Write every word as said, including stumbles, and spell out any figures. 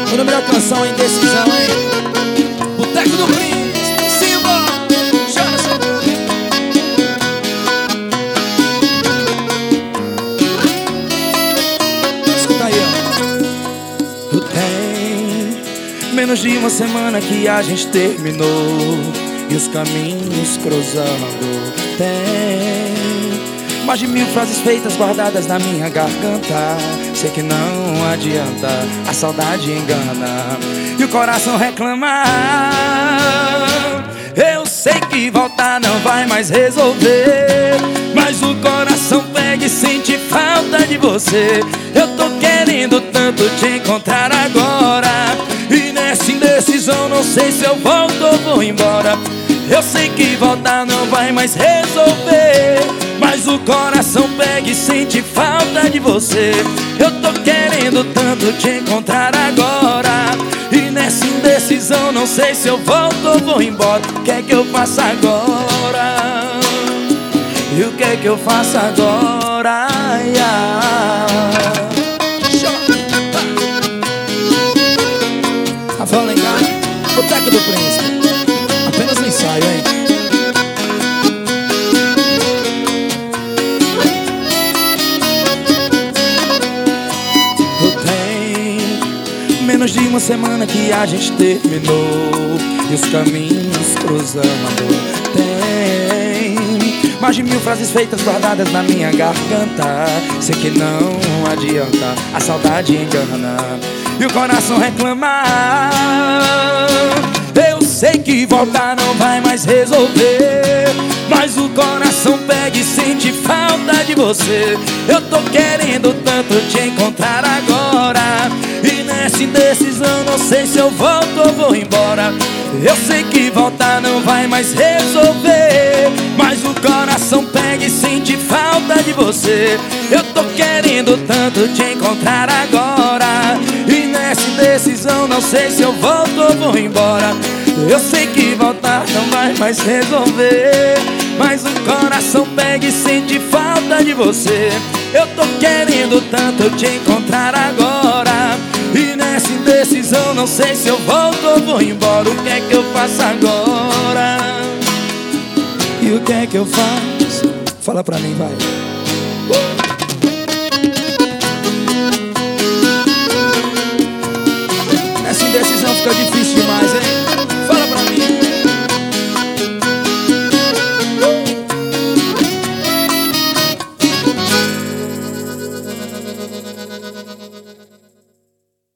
O nome da canção é Indecisão, hein? Boteco do Príncipe, Simba, chora seu nome. Escuta aí, ó. Tem menos de uma semana que a gente terminou e os caminhos cruzando. Tem mais de mil frases feitas guardadas na minha garganta. Sei que não adianta, a saudade engana e o coração reclama. Eu sei que voltar não vai mais resolver, mas o coração pega e sente falta de você. Eu tô querendo tanto te encontrar agora, e nessa indecisão não sei se eu volto ou vou embora. Eu sei que voltar não vai mais resolver, mas o coração pega e sente falta de você. Eu tô querendo tanto te encontrar agora, e nessa indecisão não sei se eu volto ou vou embora. O que é que eu faço agora? E o que é que eu faço agora? Ai, ai. Rafael Lencar, Boteco do Príncipe. Apenas no ensaio, hein? Menos de uma semana que a gente terminou e os caminhos cruzando. Tem mais de mil frases feitas guardadas na minha garganta. Sei que não adianta, a saudade engana e o coração reclama. Eu sei que voltar não vai mais resolver, mas o coração pega e sente falta de você. Eu tô querendo tanto te encontrar agora, e nessa indecisão não sei se eu volto ou vou embora. Eu sei que voltar não vai mais resolver, mas o coração pega e sente falta de você. Eu tô querendo tanto te encontrar agora, e nessa indecisão não sei se eu volto ou vou embora. Eu sei que voltar não vai mais resolver, mas o coração pega e sente falta de você. Eu tô querendo tanto te encontrar agora, e nessa indecisão não sei se eu volto ou vou embora. O que é que eu faço agora? E o que é que eu faço? Fala pra mim, vai.